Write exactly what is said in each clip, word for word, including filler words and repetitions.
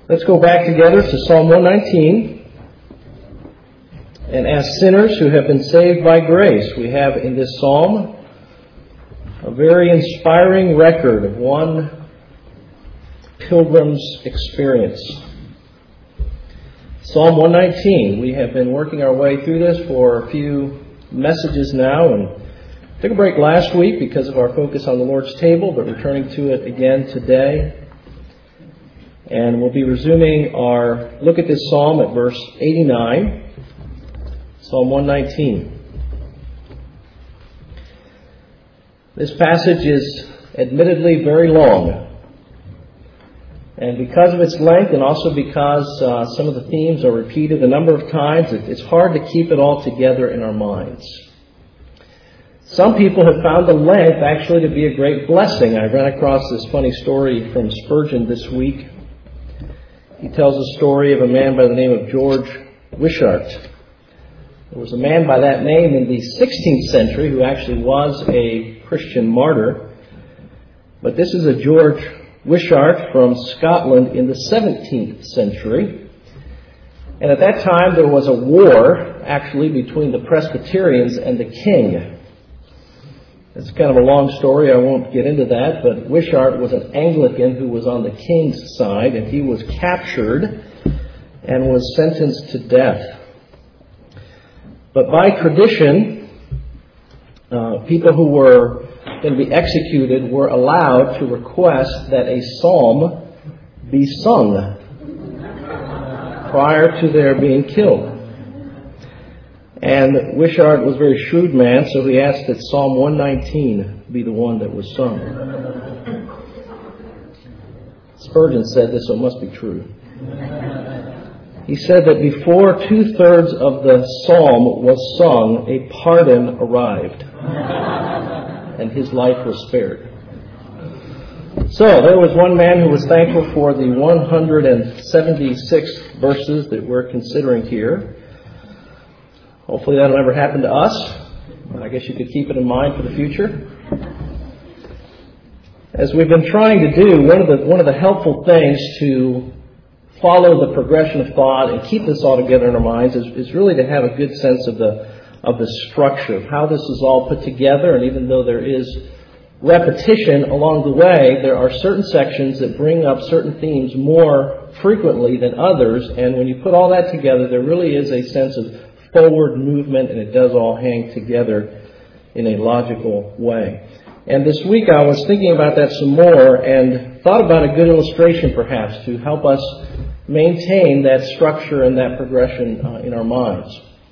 Let's go back together to Psalm one nineteen. And as sinners who have been saved by grace, we have in this psalm a very inspiring record of one pilgrim's experience. Psalm one nineteen. We have been working our way through this for a few messages now, and took a break last week because of our focus on the Lord's table, but returning to it again today. And we'll be resuming our look at this psalm at verse eighty-nine, Psalm one nineteen. This passage is admittedly very long. And because of its length, and also because uh, some of the themes are repeated a number of times, it, it's hard to keep it all together in our minds. Some people have found the length actually to be a great blessing. I ran across this funny story from Spurgeon this week. He tells a story of a man by the name of George Wishart. There was a man by that name in the sixteenth century who actually was a Christian martyr. But this is a George Wishart from Scotland in the seventeenth century. And at that time there was a war actually between the Presbyterians and the king. It's kind of a long story. I won't get into that. But Wishart was an Anglican who was on the king's side, and he was captured and was sentenced to death. But by tradition, uh, people who were going to be executed were allowed to request that a psalm be sung prior to their being killed. And Wishart was a very shrewd man, so he asked that Psalm one nineteen be the one that was sung. Spurgeon said this, so it must be true. He said that before two-thirds of the psalm was sung, a pardon arrived, and his life was spared. So there was one man who was thankful for the one hundred seventy-six verses that we're considering here. Hopefully that'll never happen to us. I guess you could keep it in mind for the future. As we've been trying to do, one of the one of the helpful things to follow the progression of thought and keep this all together in our minds is, is really to have a good sense of the of the structure, of how this is all put together. And even though there is repetition along the way, there are certain sections that bring up certain themes more frequently than others. And when you put all that together, there really is a sense of forward movement, and it does all hang together in a logical way. And this week I was thinking about that some more and thought about a good illustration perhaps to help us maintain that structure and that progression uh, in our minds.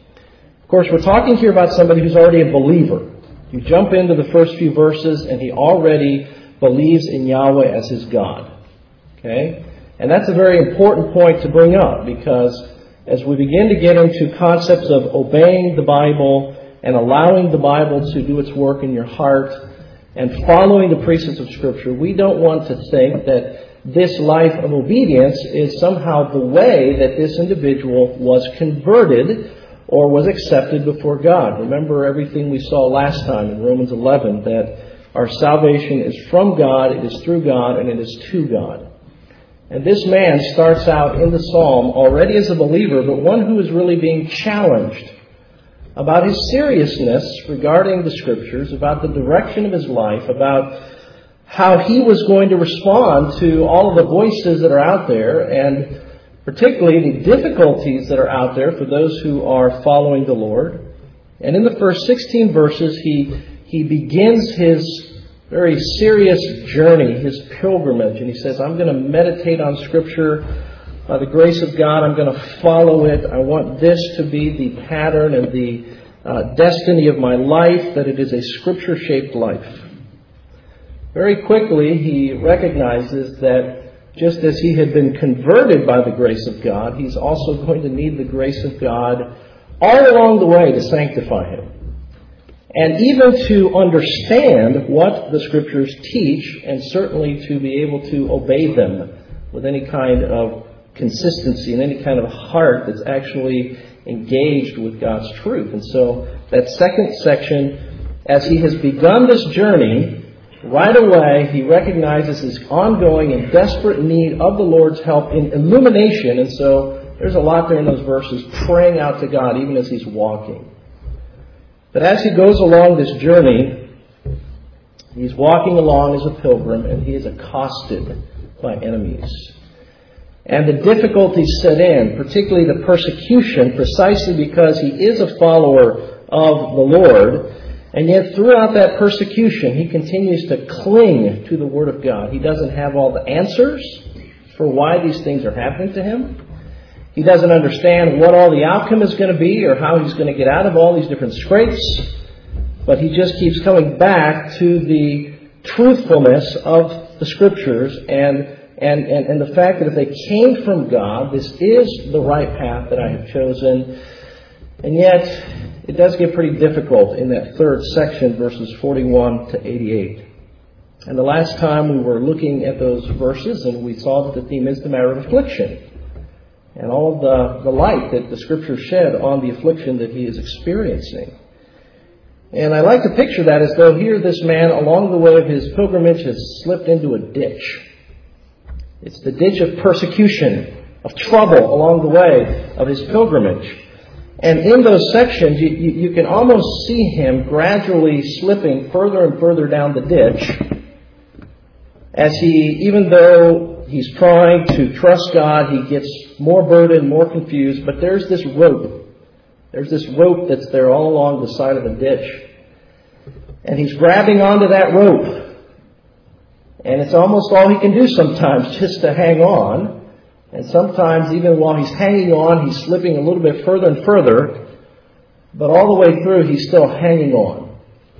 Of course, we're talking here about somebody who's already a believer. You jump into the first few verses and he already believes in Yahweh as his God. Okay? And that's a very important point to bring up, because as we begin to get into concepts of obeying the Bible and allowing the Bible to do its work in your heart and following the precepts of Scripture, we don't want to think that this life of obedience is somehow the way that this individual was converted or was accepted before God. Remember everything we saw last time in Romans eleven, that our salvation is from God, it is through God, and it is to God. And this man starts out in the psalm already as a believer, but one who is really being challenged about his seriousness regarding the Scriptures, about the direction of his life, about how he was going to respond to all of the voices that are out there, and particularly the difficulties that are out there for those who are following the Lord. And in the first sixteen verses, he, he begins his very serious journey, his pilgrimage. And he says, I'm going to meditate on Scripture by the grace of God. I'm going to follow it. I want this to be the pattern and the uh, destiny of my life, that it is a Scripture-shaped life. Very quickly, he recognizes that just as he had been converted by the grace of God, he's also going to need the grace of God all along the way to sanctify him. And even to understand what the Scriptures teach, and certainly to be able to obey them with any kind of consistency and any kind of heart that's actually engaged with God's truth. And so that second section, as he has begun this journey, right away he recognizes his ongoing and desperate need of the Lord's help in illumination. And so there's a lot there in those verses, praying out to God even as he's walking. But as he goes along this journey, he's walking along as a pilgrim and he is accosted by enemies. And the difficulties set in, particularly the persecution, precisely because he is a follower of the Lord. And yet throughout that persecution, he continues to cling to the Word of God. He doesn't have all the answers for why these things are happening to him. He doesn't understand what all the outcome is going to be or how he's going to get out of all these different scrapes. But he just keeps coming back to the truthfulness of the Scriptures and And, and, and the fact that if they came from God, this is the right path that I have chosen. And yet, it does get pretty difficult in that third section, verses forty-one to eighty-eight. And the last time we were looking at those verses, and we saw that the theme is the matter of affliction. And all of the, the light that the Scripture shed on the affliction that he is experiencing. And I like to picture that as though here this man, along the way of his pilgrimage, has slipped into a ditch. It's the ditch of persecution, of trouble along the way of his pilgrimage. And in those sections, you, you, you can almost see him gradually slipping further and further down the ditch as he, even though he's trying to trust God, he gets more burdened, more confused. But there's this rope. There's this rope that's there all along the side of the ditch. And he's grabbing onto that rope. And it's almost all he can do sometimes, just to hang on. And sometimes, even while he's hanging on, he's slipping a little bit further and further. But all the way through, he's still hanging on.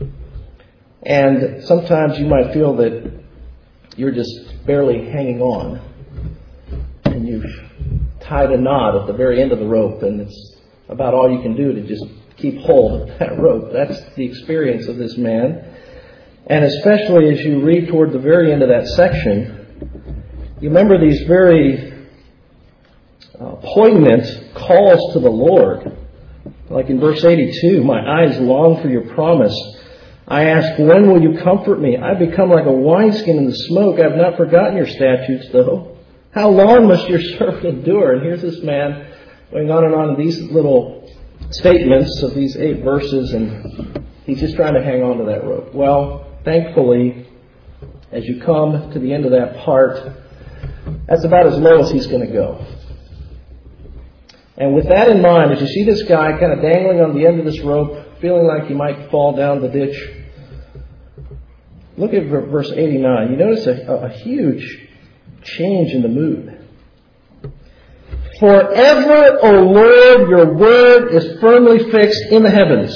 And sometimes you might feel that you're just barely hanging on. And you've tied a knot at the very end of the rope, and it's about all you can do to just keep hold of that rope. That's the experience of this man. And especially as you read toward the very end of that section, you remember these very uh, poignant calls to the Lord. Like in verse eighty-two, my eyes long for your promise. I ask, when will you comfort me? I become like a wineskin in the smoke. I have not forgotten your statutes, though. How long must your servant endure? And here's this man going on and on in these little statements of these eight verses, and he's just trying to hang on to that rope. Well, thankfully, as you come to the end of that part, that's about as low as he's going to go. And with that in mind, as you see this guy kind of dangling on the end of this rope, feeling like he might fall down the ditch, look at verse eighty-nine. You notice a, a huge change in the mood. Forever, O Lord, your word is firmly fixed in the heavens.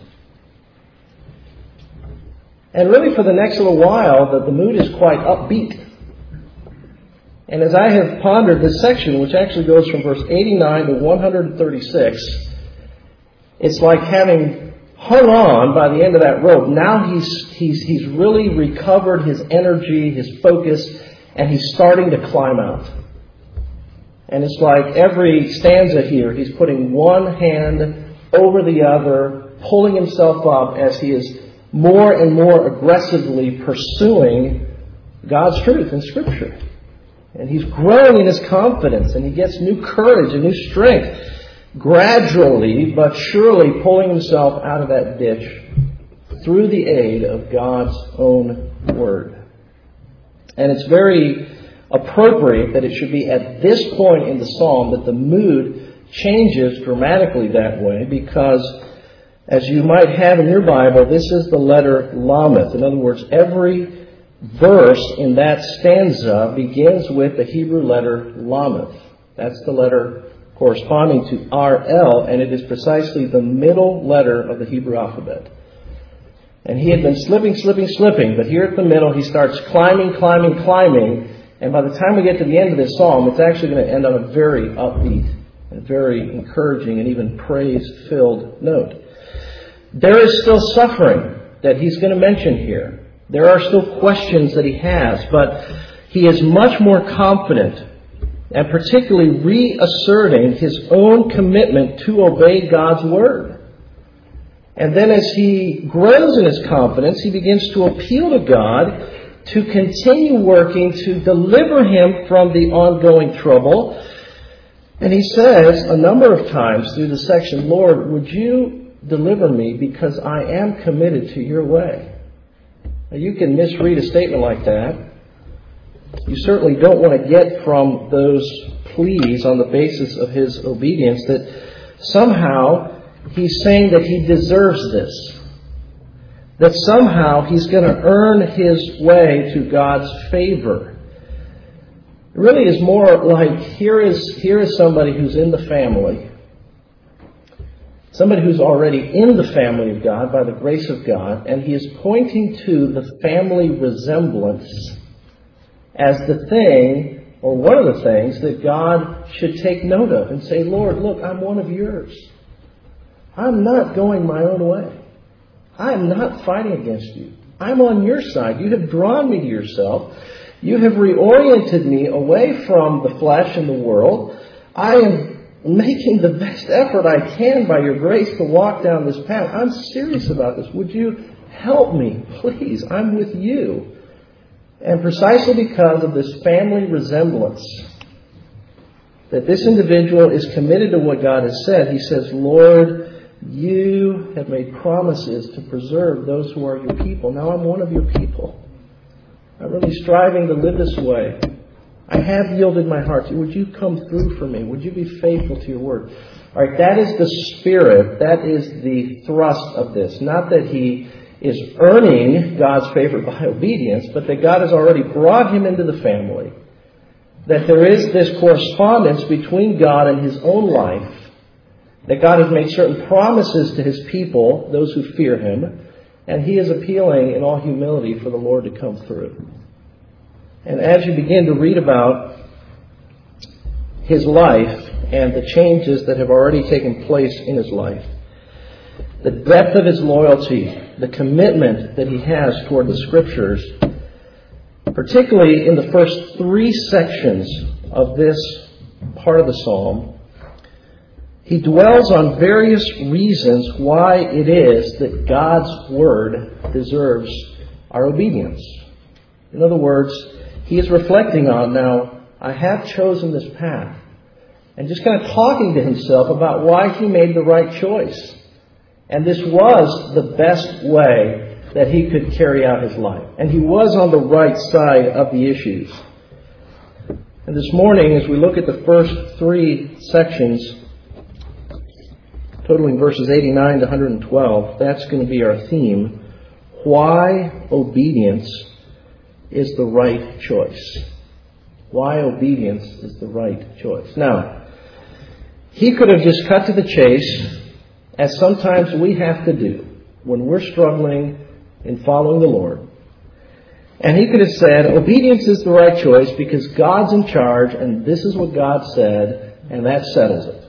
And really for the next little while, the, the mood is quite upbeat. And as I have pondered this section, which actually goes from verse eighty-nine to one hundred thirty-six, it's like having hung on by the end of that rope. Now he's, he's, he's really recovered his energy, his focus, and he's starting to climb out. And it's like every stanza here, he's putting one hand over the other, pulling himself up as he is more and more aggressively pursuing God's truth in Scripture. And he's growing in his confidence, and he gets new courage and new strength, gradually but surely pulling himself out of that ditch through the aid of God's own Word. And it's very appropriate that it should be at this point in the psalm that the mood changes dramatically that way, because as you might have in your Bible, this is the letter Lameth. In other words, every verse in that stanza begins with the Hebrew letter Lameth. That's the letter corresponding to R L, and it is precisely the middle letter of the Hebrew alphabet. And he had been slipping, slipping, slipping, but here at the middle he starts climbing, climbing, climbing, and by the time we get to the end of this psalm, it's actually going to end on a very upbeat and very encouraging and even praise-filled note. There is still suffering that he's going to mention here. There are still questions that he has, but he is much more confident and particularly reasserting his own commitment to obey God's Word. And then as he grows in his confidence, he begins to appeal to God to continue working to deliver him from the ongoing trouble. And he says a number of times through the section, Lord, would you deliver me because I am committed to your way. Now, you can misread a statement like that. You certainly don't want to get from those pleas on the basis of his obedience that somehow he's saying that he deserves this. That somehow he's going to earn his way to God's favor. It really is more like here is, here is somebody who's in the family. Somebody who's already in the family of God by the grace of God. And he is pointing to the family resemblance as the thing, or one of the things, that God should take note of and say, Lord, look, I'm one of yours. I'm not going my own way. I'm not fighting against you. I'm on your side. You have drawn me to yourself. You have reoriented me away from the flesh and the world. I am making the best effort I can by your grace to walk down this path. I'm serious about this. Would you help me? Please, I'm with you. And precisely because of this family resemblance, that this individual is committed to what God has said, he says, Lord, you have made promises to preserve those who are your people. Now I'm one of your people. I'm really striving to live this way. I have yielded my heart to you. Would you come through for me? Would you be faithful to your word? All right, that is the spirit. That is the thrust of this. Not that he is earning God's favor by obedience, but that God has already brought him into the family. That there is this correspondence between God and his own life. That God has made certain promises to his people, those who fear him, and he is appealing in all humility for the Lord to come through. And as you begin to read about his life and the changes that have already taken place in his life, the depth of his loyalty, the commitment that he has toward the Scriptures, particularly in the first three sections of this part of the Psalm, he dwells on various reasons why it is that God's Word deserves our obedience. In other words, he is reflecting on, now, I have chosen this path. And just kind of talking to himself about why he made the right choice. And this was the best way that he could carry out his life. And he was on the right side of the issues. And this morning, as we look at the first three sections, totaling verses eighty-nine to one hundred twelve, that's going to be our theme. Why obedience is the right choice. Why obedience is the right choice. Now, he could have just cut to the chase, as sometimes we have to do when we're struggling in following the Lord. And he could have said, obedience is the right choice because God's in charge and this is what God said and that settles it.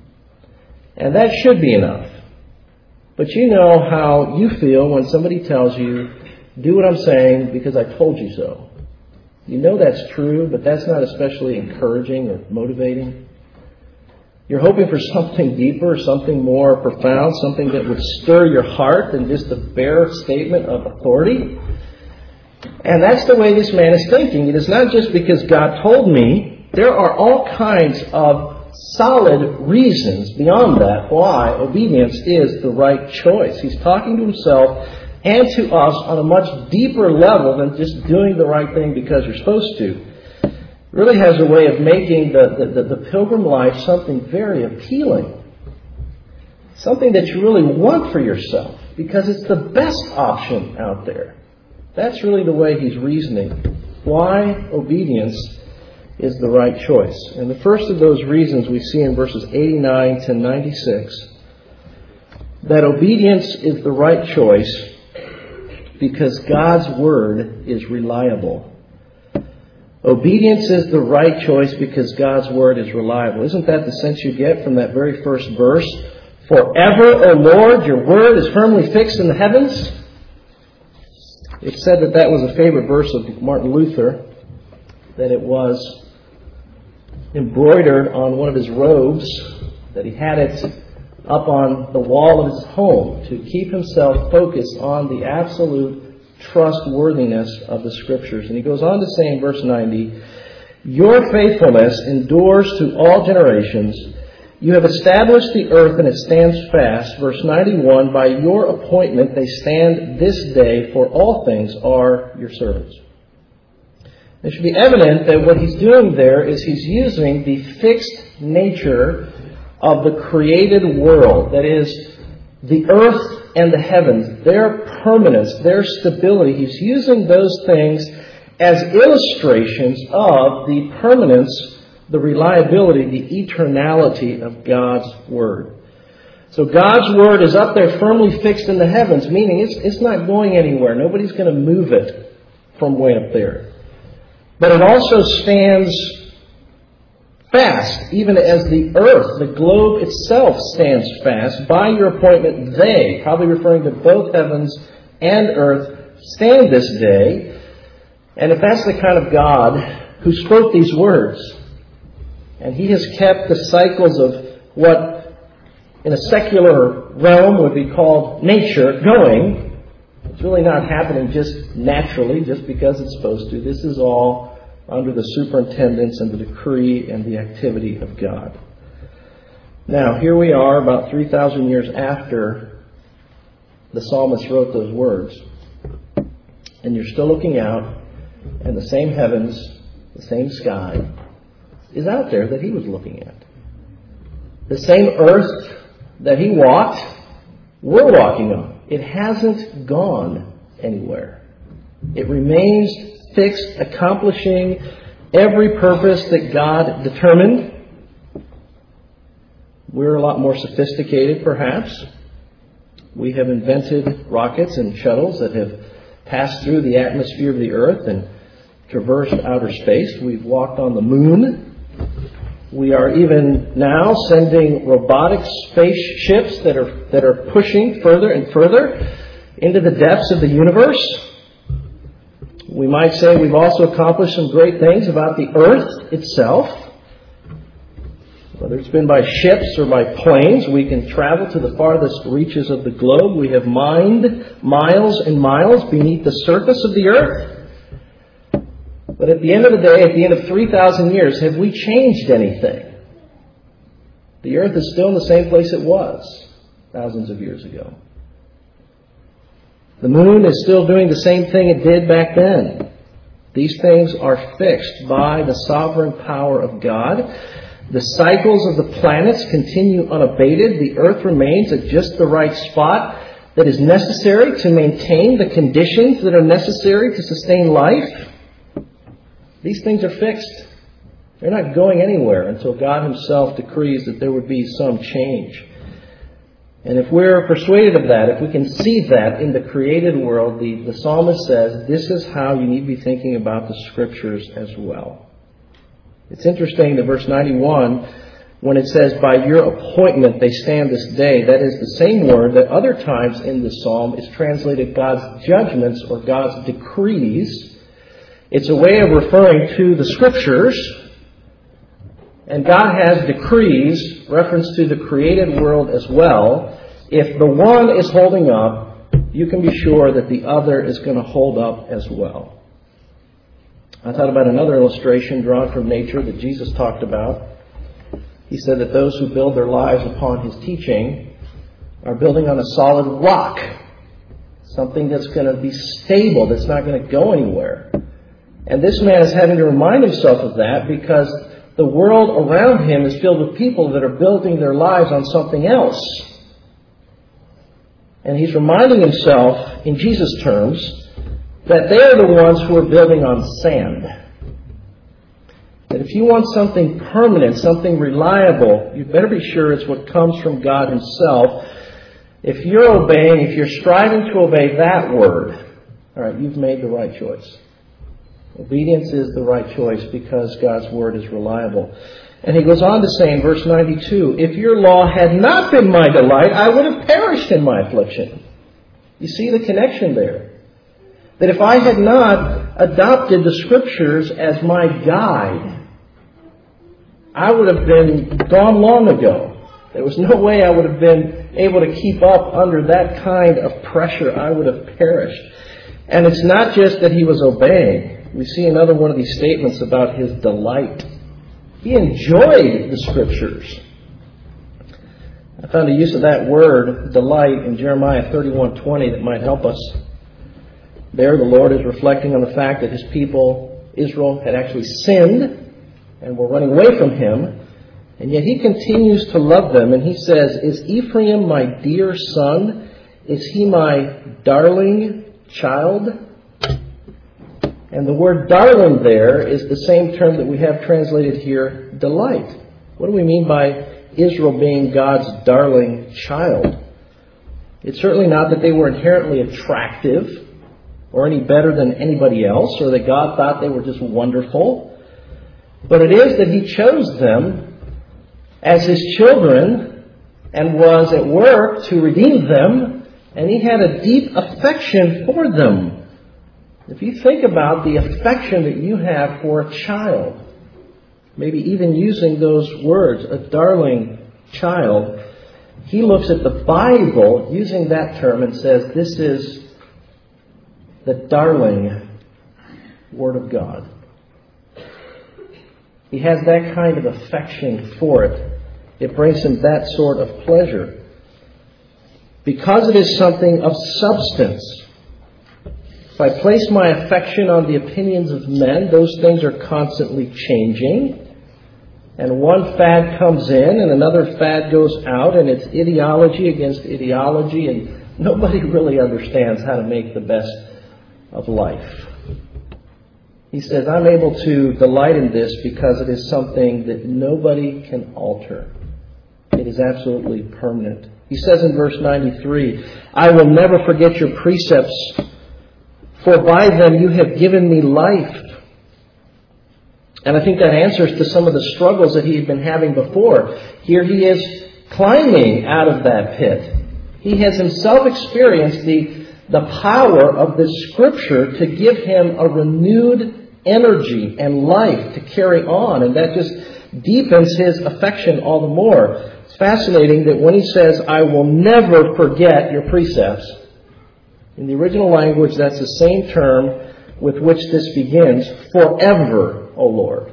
And that should be enough. But you know how you feel when somebody tells you, do what I'm saying because I told you so. You know that's true, but that's not especially encouraging or motivating. You're hoping for something deeper, something more profound, something that would stir your heart than just a bare statement of authority. And that's the way this man is thinking. It is not just because God told me. There are all kinds of solid reasons beyond that why obedience is the right choice. He's talking to himself and to us on a much deeper level than just doing the right thing because you're supposed to. It really has a way of making the, the, the pilgrim life something very appealing. Something that you really want for yourself because it's the best option out there. That's really the way he's reasoning. Why obedience is the right choice. And the first of those reasons we see in verses eighty-nine to ninety-six, that obedience is the right choice because God's Word is reliable. Obedience is the right choice because God's Word is reliable. Isn't that the sense you get from that very first verse? Forever, O Lord, your Word is firmly fixed in the heavens. It's said that that was a favorite verse of Martin Luther, that it was embroidered on one of his robes, that he had it up on the wall of his home to keep himself focused on the absolute trustworthiness of the Scriptures. And he goes on to say in verse ninety, your faithfulness endures to all generations. You have established the earth and it stands fast. Verse ninety-one, by your appointment they stand this day, for all things are your servants. It should be evident that what he's doing there is he's using the fixed nature of the created world. That is, the earth and the heavens, their permanence, their stability. He's using those things as illustrations of the permanence, the reliability, the eternality of God's Word. So God's Word is up there firmly fixed in the heavens, meaning it's, it's not going anywhere. Nobody's going to move it from way up there. But it also stands fast, even as the earth, the globe itself stands fast. By your appointment, they, probably referring to both heavens and earth, stand this day. And if that's the kind of God who spoke these words, and He has kept the cycles of what in a secular realm would be called nature going, it's really not happening just naturally, just because it's supposed to. This is all under the superintendence and the decree and the activity of God. Now, here we are about three thousand years after the psalmist wrote those words. And you're still looking out, and the same heavens, the same sky is out there that he was looking at. The same earth that he walked, we're walking on. It hasn't gone anywhere. It remains fixed, accomplishing every purpose that God determined. We're a lot more sophisticated, perhaps. We have invented rockets and shuttles that have passed through the atmosphere of the earth and traversed outer space. We've walked on the moon. We are even now sending robotic spaceships that are that are pushing further and further into the depths of the universe. We might say we've also accomplished some great things about the earth itself. Whether it's been by ships or by planes, we can travel to the farthest reaches of the globe. We have mined miles and miles beneath the surface of the earth. But at the end of the day, at the end of three thousand years, have we changed anything? The earth is still in the same place it was thousands of years ago. The moon is still doing the same thing it did back then. These things are fixed by the sovereign power of God. The cycles of the planets continue unabated. The earth remains at just the right spot that is necessary to maintain the conditions that are necessary to sustain life. These things are fixed. They're not going anywhere until God Himself decrees that there would be some change. And if we're persuaded of that, if we can see that in the created world, the, the psalmist says, this is how you need to be thinking about the Scriptures as well. It's interesting that verse ninety-one, when it says, by your appointment they stand this day, that is the same word that other times in the psalm is translated God's judgments or God's decrees. It's a way of referring to the Scriptures. And God has decrees, reference to the created world as well. If the one is holding up, you can be sure that the other is going to hold up as well. I thought about another illustration drawn from nature that Jesus talked about. He said that those who build their lives upon His teaching are building on a solid rock. Something that's going to be stable, that's not going to go anywhere. And this man is having to remind himself of that because the world around him is filled with people that are building their lives on something else. And he's reminding himself, in Jesus' terms, that they are the ones who are building on sand. That if you want something permanent, something reliable, you better be sure it's what comes from God Himself. If you're obeying, if you're striving to obey that word, all right, you've made the right choice. Obedience is the right choice because God's Word is reliable. And he goes on to say in verse ninety-two, if your law had not been my delight, I would have perished in my affliction. You see the connection there. That if I had not adopted the Scriptures as my guide, I would have been gone long ago. There was no way I would have been able to keep up under that kind of pressure. I would have perished. And it's not just that he was obeying. We see another one of these statements about his delight. He enjoyed the Scriptures. I found a use of that word, delight, in Jeremiah thirty-one twenty that might help us. There the Lord is reflecting on the fact that his people, Israel, had actually sinned and were running away from him. And yet he continues to love them. And he says, is Ephraim my dear son? Is he my darling child? And the word darling there is the same term that we have translated here, delight. What do we mean by Israel being God's darling child? It's certainly not that they were inherently attractive or any better than anybody else, or that God thought they were just wonderful. But it is that he chose them as his children and was at work to redeem them, and he had a deep affection for them. If you think about the affection that you have for a child, maybe even using those words, a darling child, he looks at the Bible using that term and says, this is the darling Word of God. He has that kind of affection for it. It brings him that sort of pleasure. Because it is something of substance. If I place my affection on the opinions of men, those things are constantly changing. And one fad comes in and another fad goes out, and it's ideology against ideology, and nobody really understands how to make the best of life. He says, I'm able to delight in this because it is something that nobody can alter. It is absolutely permanent. He says in verse ninety-three, I will never forget your precepts, for by them you have given me life. And I think that answers to some of the struggles that he had been having before. Here he is climbing out of that pit. He has himself experienced the, the power of this Scripture to give him a renewed energy and life to carry on. And that just deepens his affection all the more. It's fascinating that when he says, I will never forget your precepts, in the original language, that's the same term with which this begins, forever, O Lord.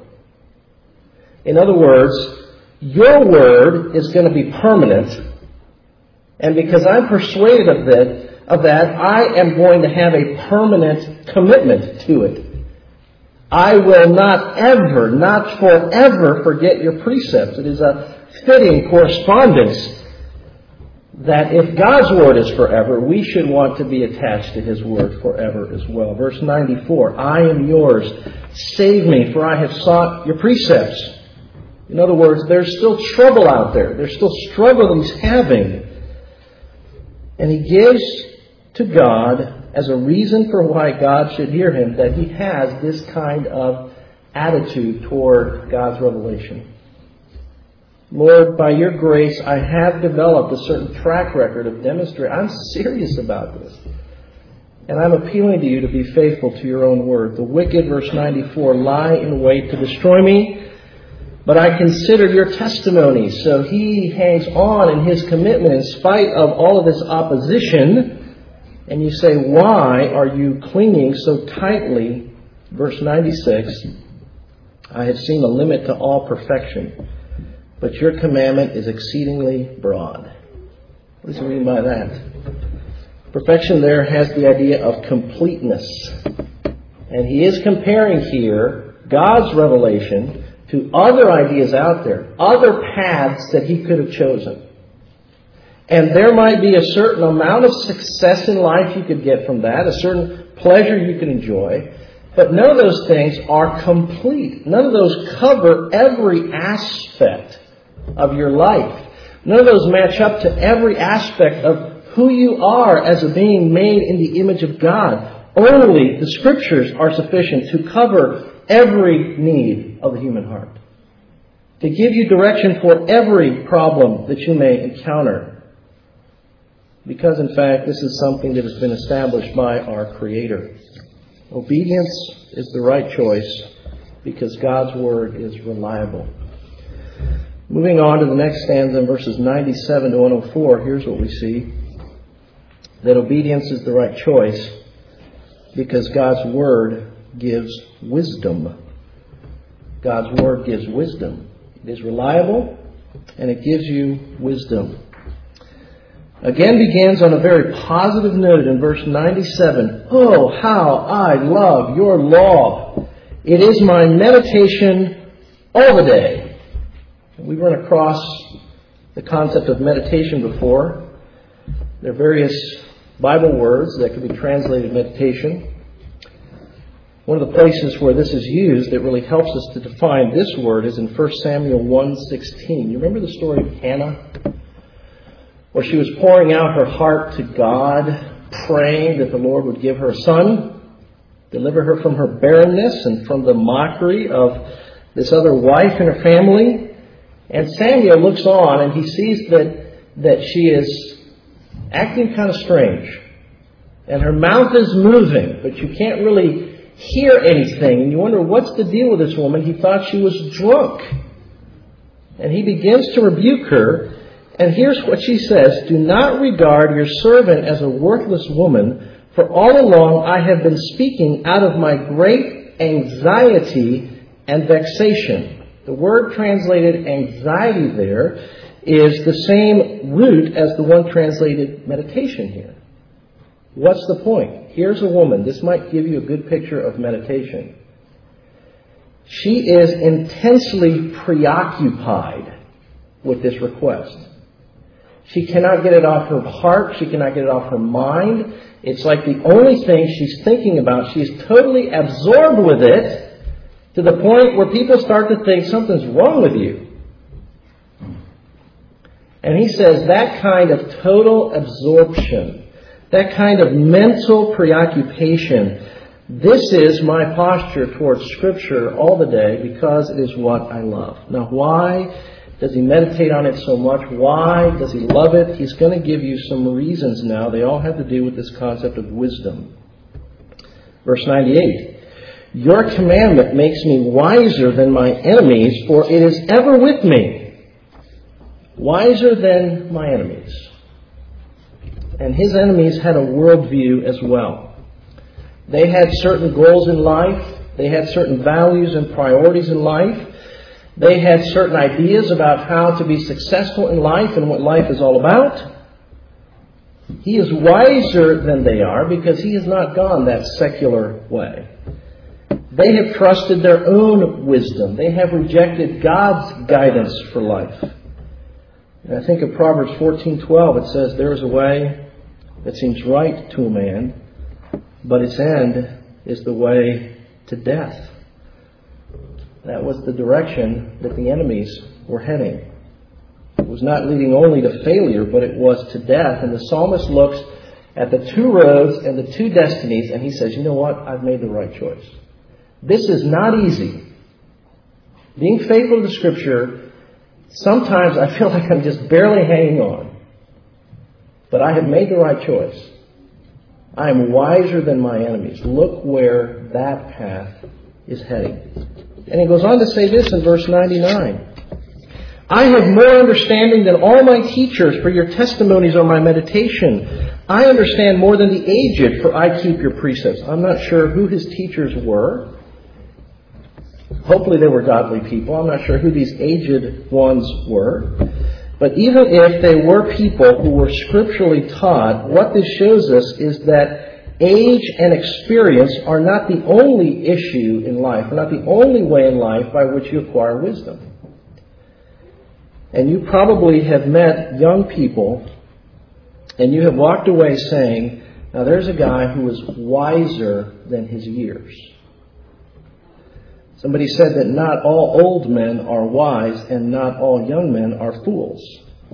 In other words, your word is going to be permanent, and because I'm persuaded of that, of that, I am going to have a permanent commitment to it. I will not ever, not forever forget your precepts. It is a fitting correspondence that if God's word is forever, we should want to be attached to his word forever as well. Verse ninety-four, I am yours. Save me, for I have sought your precepts. In other words, there's still trouble out there. There's still struggle that he's having. And he gives to God as a reason for why God should hear him that he has this kind of attitude toward God's revelation. Lord, by your grace, I have developed a certain track record of demonstrating. I'm serious about this. And I'm appealing to you to be faithful to your own word. The wicked, verse ninety-four, lie in wait to destroy me, but I consider your testimonies. So he hangs on in his commitment in spite of all of this opposition. And you say, why are you clinging so tightly? Verse ninety-six, I have seen a limit to all perfection, but your commandment is exceedingly broad. What does he mean by that? Perfection there has the idea of completeness. And he is comparing here God's revelation to other ideas out there, other paths that he could have chosen. And there might be a certain amount of success in life you could get from that, a certain pleasure you can enjoy, but none of those things are complete. None of those cover every aspect of your life. None of those match up to every aspect of who you are as a being made in the image of God. Only the Scriptures are sufficient to cover every need of the human heart, to give you direction for every problem that you may encounter. Because, in fact, this is something that has been established by our Creator. Obedience is the right choice because God's Word is reliable. Moving on to the next stanza in verses ninety-seven to one oh four, here's what we see. That obedience is the right choice because God's Word gives wisdom. God's Word gives wisdom. It is reliable and it gives you wisdom. Again begins on a very positive note in verse ninety-seven. Oh, how I love your law. It is my meditation all the day. We've run across the concept of meditation before. There are various Bible words that can be translated meditation. One of the places where this is used that really helps us to define this word is in First Samuel one sixteen. You remember the story of Hannah? Where she was pouring out her heart to God, praying that the Lord would give her a son, deliver her from her barrenness and from the mockery of this other wife in her family. And Samuel looks on and he sees that, that she is acting kind of strange. And her mouth is moving, but you can't really hear anything. And you wonder, what's the deal with this woman? He thought she was drunk. And he begins to rebuke her. And here's what she says. Do not regard your servant as a worthless woman, for all along I have been speaking out of my great anxiety and vexation. The word translated anxiety there is the same root as the one translated meditation here. What's the point? Here's a woman. This might give you a good picture of meditation. She is intensely preoccupied with this request. She cannot get it off her heart. She cannot get it off her mind. It's like the only thing she's thinking about. She's totally absorbed with it to the point where people start to think something's wrong with you. And he says that kind of total absorption, that kind of mental preoccupation, this is my posture towards Scripture all the day because it is what I love. Now, why does he meditate on it so much? Why does he love it? He's going to give you some reasons now. They all have to do with this concept of wisdom. Verse ninety-eight. Your commandment makes me wiser than my enemies, for it is ever with me. Wiser than my enemies. And his enemies had a worldview as well. They had certain goals in life. They had certain values and priorities in life. They had certain ideas about how to be successful in life and what life is all about. He is wiser than they are because he has not gone that secular way. They have trusted their own wisdom. They have rejected God's guidance for life. And I think of Proverbs fourteen twelve. It says, there is a way that seems right to a man, but its end is the way to death. That was the direction that the enemies were heading. It was not leading only to failure, but it was to death. And the psalmist looks at the two roads and the two destinies, and he says, you know what? I've made the right choice. This is not easy. Being faithful to the Scripture, sometimes I feel like I'm just barely hanging on. But I have made the right choice. I am wiser than my enemies. Look where that path is heading. And he goes on to say this in verse ninety-nine. I have more understanding than all my teachers, for your testimonies are my meditation. I understand more than the aged, for I keep your precepts. I'm not sure who his teachers were. Hopefully they were godly people. I'm not sure who these aged ones were. But even if they were people who were scripturally taught, what this shows us is that age and experience are not the only issue in life, are not the only way in life by which you acquire wisdom. And you probably have met young people and you have walked away saying, now there's a guy who is wiser than his years. Somebody said that not all old men are wise and not all young men are fools.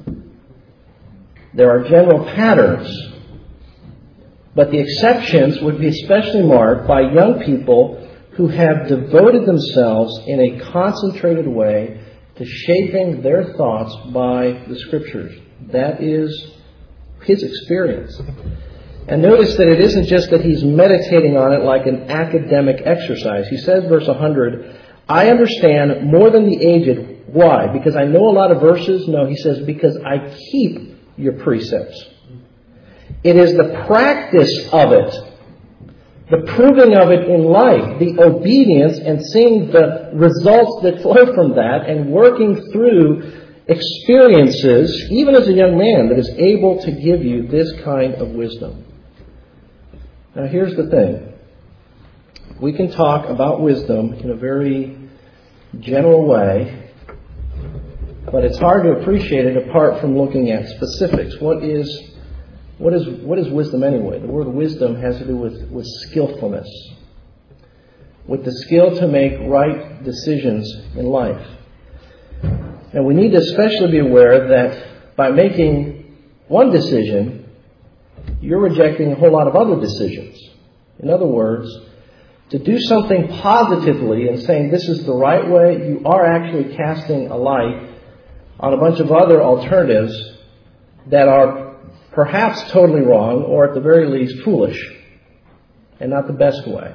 There are general patterns, but the exceptions would be especially marked by young people who have devoted themselves in a concentrated way to shaping their thoughts by the Scriptures. That is his experience. And notice that it isn't just that he's meditating on it like an academic exercise. He says, verse one hundred, I understand more than the aged. Why? Because I know a lot of verses? No, he says, because I keep your precepts. It is the practice of it, the proving of it in life, the obedience and seeing the results that flow from that and working through experiences, even as a young man, that is able to give you this kind of wisdom. Now here's the thing. We can talk about wisdom in a very general way, but it's hard to appreciate it apart from looking at specifics. What is what is what is wisdom anyway? The word wisdom has to do with, with skillfulness, with the skill to make right decisions in life. And we need to especially be aware that by making one decision, you're rejecting a whole lot of other decisions. In other words, to do something positively and saying this is the right way, you are actually casting a light on a bunch of other alternatives that are perhaps totally wrong or at the very least foolish and not the best way.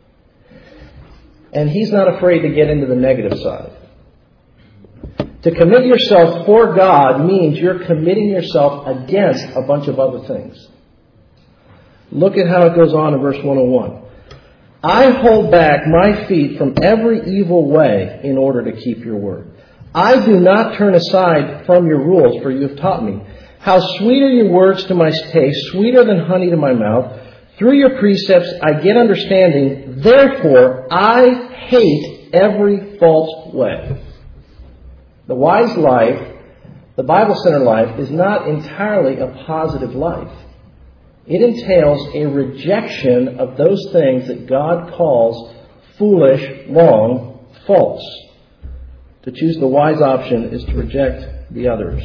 And he's not afraid to get into the negative side. To commit yourself for God means you're committing yourself against a bunch of other things. Look at how it goes on in verse one oh one. I hold back my feet from every evil way in order to keep your word. I do not turn aside from your rules, for you have taught me. How sweet are your words to my taste, sweeter than honey to my mouth. Through your precepts I get understanding. Therefore I hate every false way. The wise life, the Bible-centered life, is not entirely a positive life. It entails a rejection of those things that God calls foolish, wrong, false. To choose the wise option is to reject the others.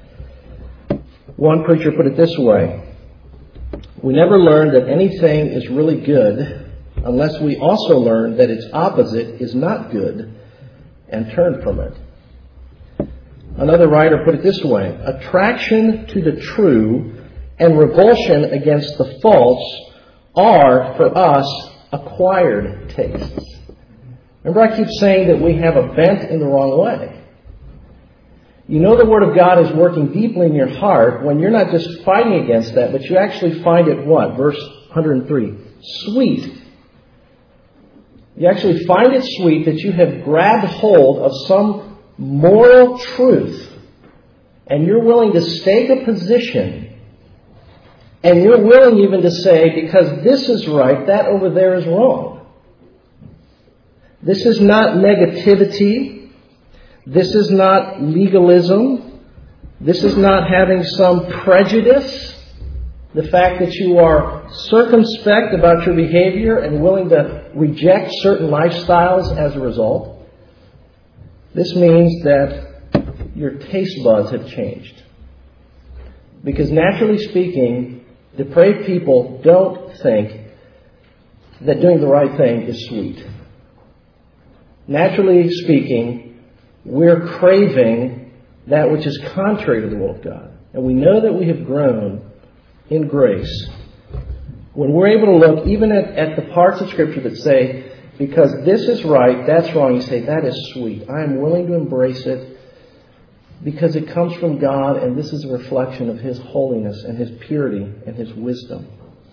One preacher put it this way: we never learn that anything is really good unless we also learn that its opposite is not good and turn from it. Another writer put it this way: attraction to the true and revulsion against the false are, for us, acquired tastes. Remember, I keep saying that we have a bent in the wrong way. You know the Word of God is working deeply in your heart when you're not just fighting against that, but you actually find it what? Verse one oh three. Sweet. You actually find it sweet that you have grabbed hold of some moral truth and you're willing to stake a position. And you're willing even to say, because this is right, that over there is wrong. This is not negativity. This is not legalism. This is not having some prejudice. The fact that you are circumspect about your behavior and willing to reject certain lifestyles as a result. This means that your taste buds have changed. Because naturally speaking, depraved people don't think that doing the right thing is sweet. Naturally speaking, we're craving that which is contrary to the will of God. And we know that we have grown in grace when we're able to look even at, at the parts of Scripture that say, because this is right, that's wrong, you say, that is sweet. I am willing to embrace it because it comes from God, and this is a reflection of His holiness and His purity and His wisdom.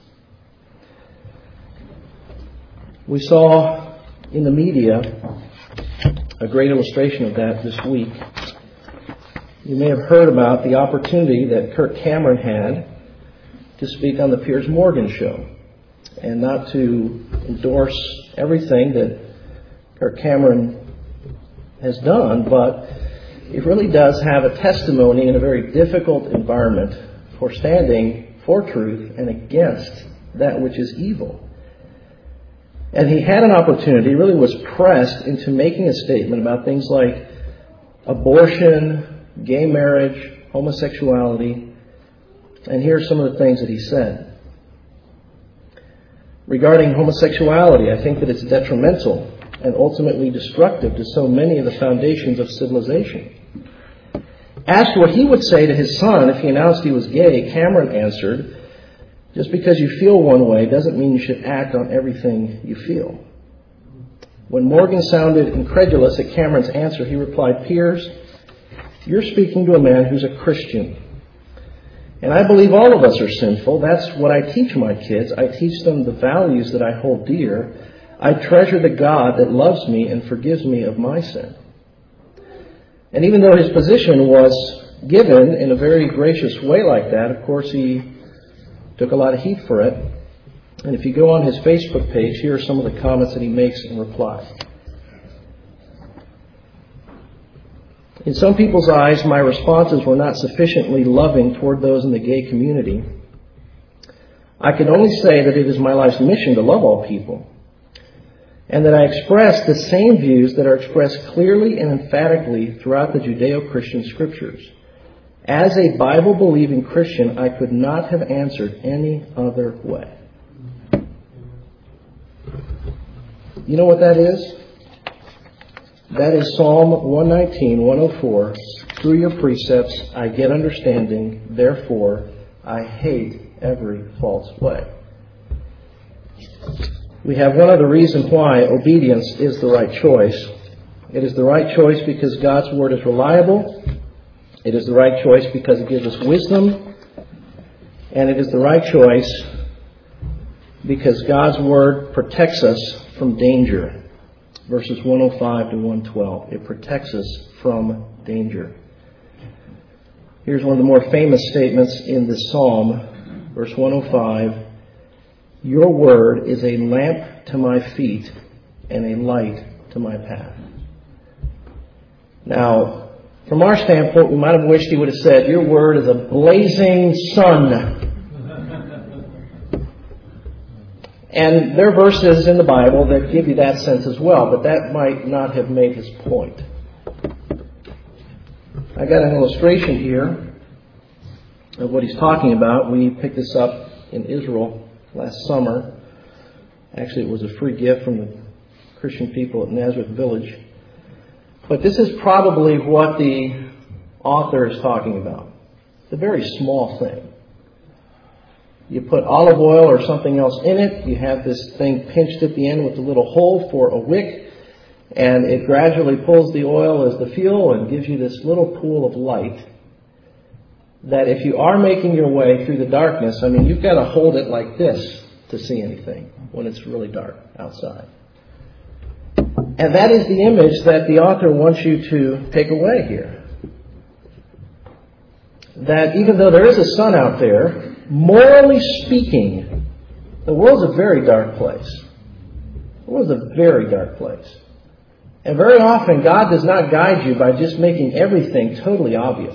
We saw in the media a great illustration of that this week. You may have heard about the opportunity that Kirk Cameron had to speak on the Piers Morgan show. And not to endorse everything that Kirk Cameron has done, but it really does have a testimony in a very difficult environment for standing for truth and against that which is evil. And he had an opportunity, really was pressed into making a statement about things like abortion, gay marriage, homosexuality. And here are some of the things that he said. Regarding homosexuality, I think that it's detrimental and ultimately destructive to so many of the foundations of civilization. Asked what he would say to his son if he announced he was gay, Cameron answered, just because you feel one way doesn't mean you should act on everything you feel. When Morgan sounded incredulous at Cameron's answer, he replied, "Piers, you're speaking to a man who's a Christian. And I believe all of us are sinful. That's what I teach my kids. I teach them the values that I hold dear. I treasure the God that loves me and forgives me of my sin." And even though his position was given in a very gracious way like that, of course he took a lot of heat for it. And if you go on his Facebook page, here are some of the comments that he makes in reply. "In some people's eyes, my responses were not sufficiently loving toward those in the gay community. I can only say that it is my life's mission to love all people, and that I express the same views that are expressed clearly and emphatically throughout the Judeo-Christian scriptures. As a Bible-believing Christian, I could not have answered any other way." You know what that is? That is Psalm one nineteen, one oh four. "Through your precepts I get understanding, therefore I hate every false way." We have one other reason why obedience is the right choice. It is the right choice because God's Word is reliable. It is the right choice because it gives us wisdom. And it is the right choice because God's Word protects us from danger. Verses one oh five to one twelve. It protects us from danger. Here's one of the more famous statements in this psalm. Verse one oh five. "Your word is a lamp to my feet and a light to my path." Now, from our standpoint, we might have wished he would have said, "Your word is a blazing sun." And there are verses in the Bible that give you that sense as well, but that might not have made his point. I got an illustration here of what he's talking about. We picked this up in Israel last summer. Actually, it was a free gift from the Christian people at Nazareth Village. But this is probably what the author is talking about. It's a very small thing. You put olive oil or something else in it. You have this thing pinched at the end with a little hole for a wick. And it gradually pulls the oil as the fuel and gives you this little pool of light. That if you are making your way through the darkness, I mean, you've got to hold it like this to see anything when it's really dark outside. And that is the image that the author wants you to take away here. That even though there is a sun out there, morally speaking, the world's a very dark place. The world's a very dark place. And very often, God does not guide you by just making everything totally obvious.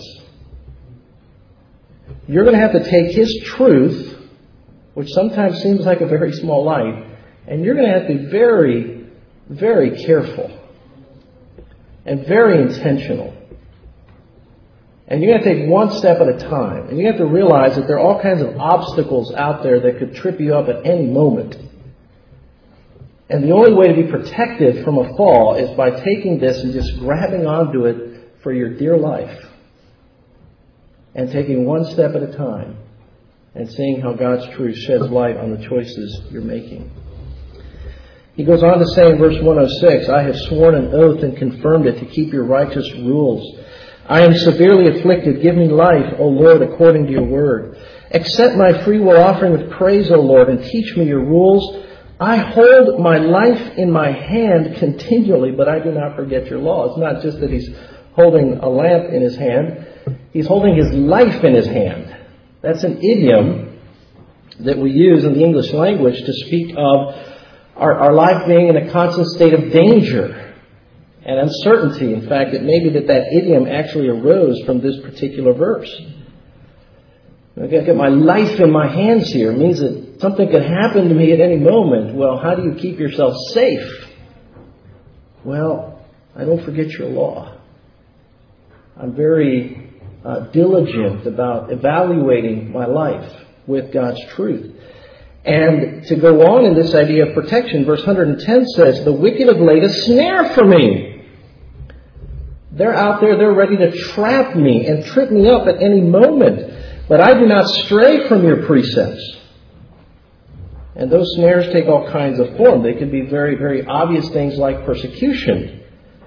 You're going to have to take His truth, which sometimes seems like a very small light, and you're going to have to be very, very careful and very intentional. And you have to take one step at a time. And you have to realize that there are all kinds of obstacles out there that could trip you up at any moment. And the only way to be protected from a fall is by taking this and just grabbing onto it for your dear life. And taking one step at a time. And seeing how God's truth sheds light on the choices you're making. He goes on to say in verse one oh six, "I have sworn an oath and confirmed it to keep your righteous rules. I am severely afflicted. Give me life, O Lord, according to your word. Accept my freewill offering with praise, O Lord, and teach me your rules. I hold my life in my hand continually, but I do not forget your law." It's not just that he's holding a lamp in his hand. He's holding his life in his hand. That's an idiom that we use in the English language to speak of our, our life being in a constant state of danger and uncertainty. In fact, it may be that that idiom actually arose from this particular verse. I've got my life in my hands here. It means that something could happen to me at any moment. Well, how do you keep yourself safe? Well, I don't forget your law. I'm very uh, diligent about evaluating my life with God's truth. And to go on in this idea of protection, verse one hundred ten says, "The wicked have laid a snare for me." They're out there, they're ready to trap me and trip me up at any moment. But I do not stray from your precepts. And those snares take all kinds of form. They could be very, very obvious things like persecution.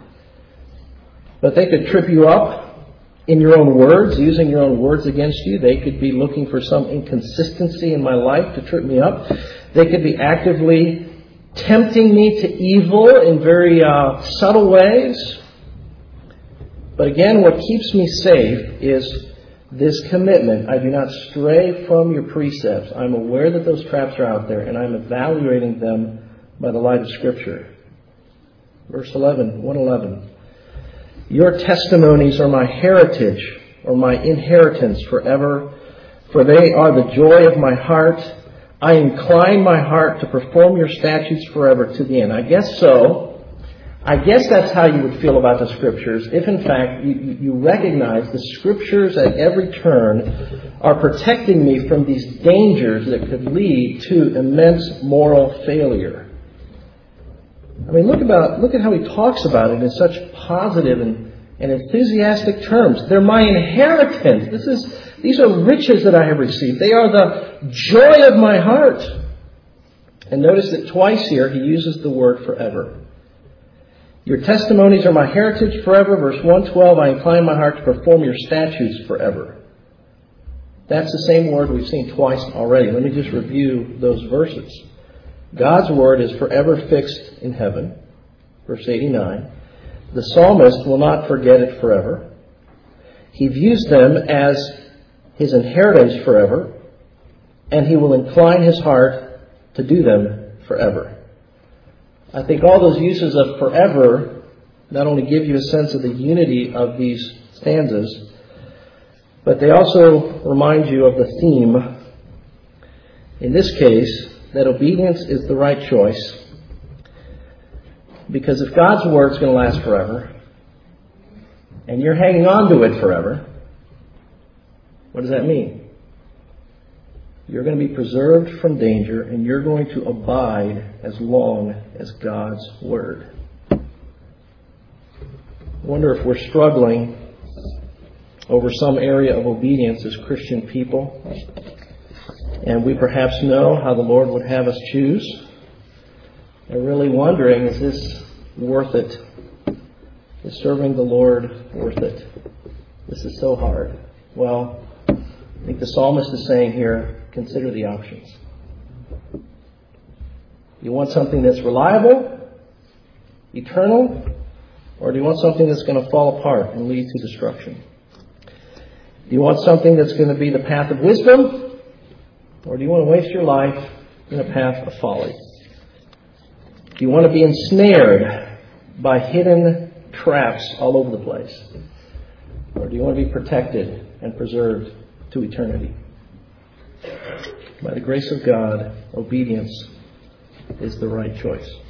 But they could trip you up in your own words, using your own words against you. They could be looking for some inconsistency in my life to trip me up. They could be actively tempting me to evil in very uh, subtle ways. But again, what keeps me safe is this commitment. I do not stray from your precepts. I'm aware that those traps are out there, and I'm evaluating them by the light of Scripture. Verse eleven, one eleven. Your testimonies are my heritage, or my inheritance forever, for they are the joy of my heart. I incline my heart to perform your statutes forever to the end. I guess so. I guess that's how you would feel about the Scriptures, if in fact you, you recognize the Scriptures at every turn are protecting me from these dangers that could lead to immense moral failure. I mean, look about look at how he talks about it in such positive and, and enthusiastic terms. They're my inheritance. This is these are riches that I have received. They are the joy of my heart. And notice that twice here he uses the word forever. Your testimonies are my heritage forever. Verse one twelve, I incline my heart to perform your statutes forever. That's the same word we've seen twice already. Let me just review those verses. God's word is forever fixed in heaven. Verse eighty-nine. The psalmist will not forget it forever. He views them as his inheritance forever, and he will incline his heart to do them forever. I think all those uses of forever not only give you a sense of the unity of these stanzas, but they also remind you of the theme. In this case, that obedience is the right choice. Because if God's word is going to last forever, and you're hanging on to it forever, what does that mean? You're going to be preserved from danger, and you're going to abide as long as God's word. I wonder if we're struggling over some area of obedience as Christian people, and we perhaps know how the Lord would have us choose. And really wondering, is this worth it? Is serving the Lord worth it? This is so hard. Well, I think the psalmist is saying here, consider the options. You want something that's reliable, eternal, or do you want something that's going to fall apart and lead to destruction? Do you want something that's going to be the path of wisdom, or do you want to waste your life in a path of folly? Do you want to be ensnared by hidden traps all over the place, or do you want to be protected and preserved to eternity? By the grace of God, obedience is the right choice.